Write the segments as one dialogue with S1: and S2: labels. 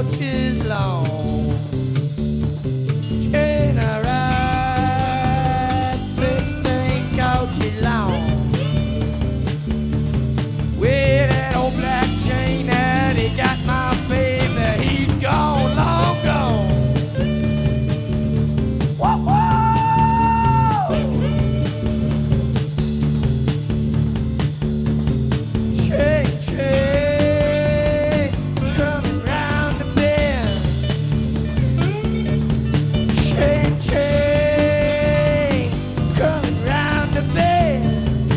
S1: coaches long. Train a ride 16 coaches long. With that old black chain that he got my baby, he's gone, long gone. Whoa, whoa! Train, train, coming round the bend. Train, train, coming round the bend.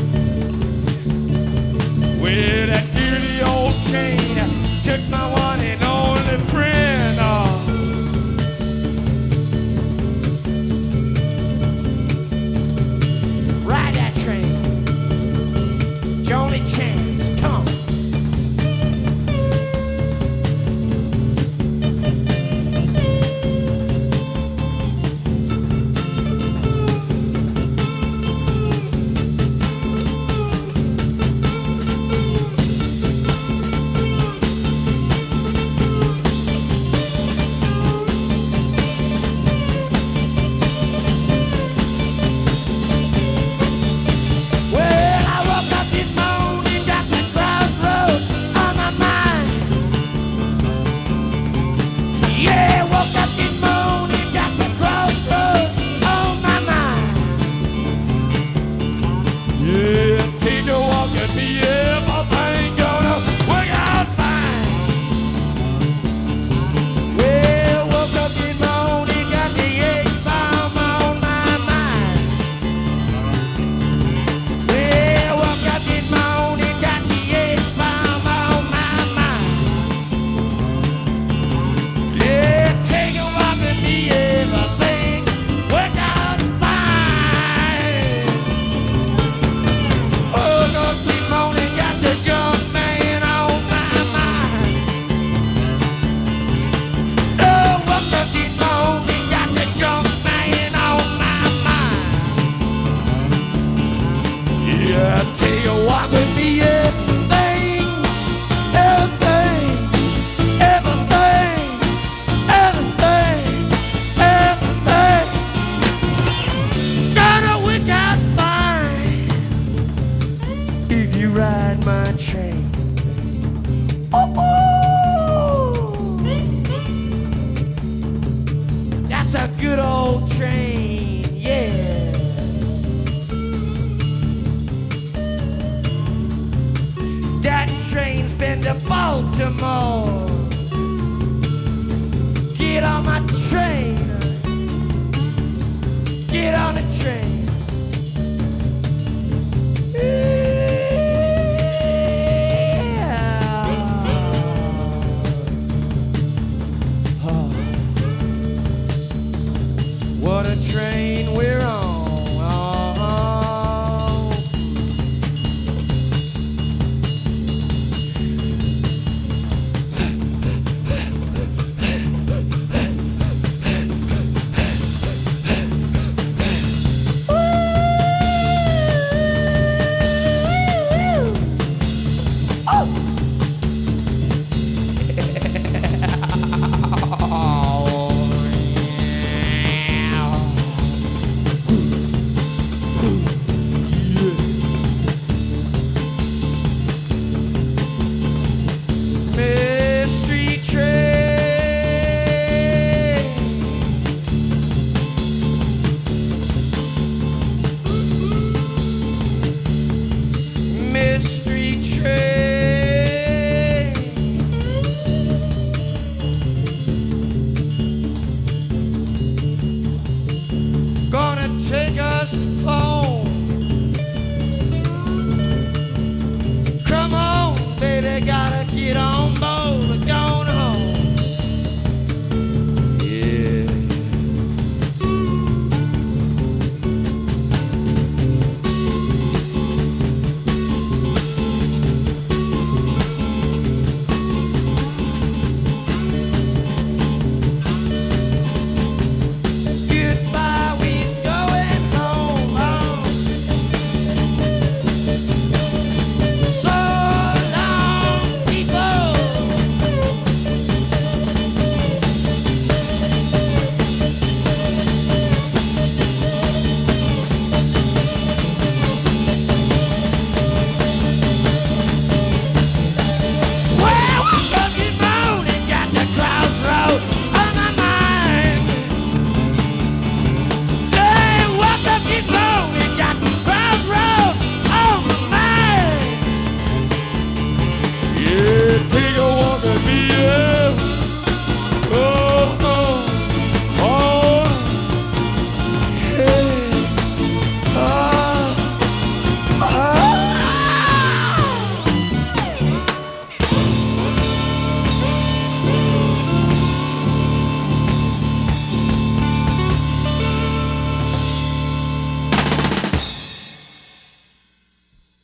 S1: With that dirty old chain, took my one and only friend. Ride that train, Johnny Chance, come on. Well, I woke up this morning, got the crossroads on my mind. Yeah, woke up this morning, got the crossroads on my mind. Yeah, take a walk at me, everything gonna work out fine. Well, woke up this morning, got the H-bomb on my mind. Well, woke up this morning, got the H-bomb on my mind. Yeah, take a walk with me, everything worked out fine. Woke up this morning, got the junk man on my mind. Oh, woke up this morning, got the junk man on my mind. Yeah, take a walk with me, everything, everything, everything, everything, everything. Gonna work out fine if you ride my train. Oh, that's a good old train, yeah. That train's been to Baltimore. Get on my train. Get on the train.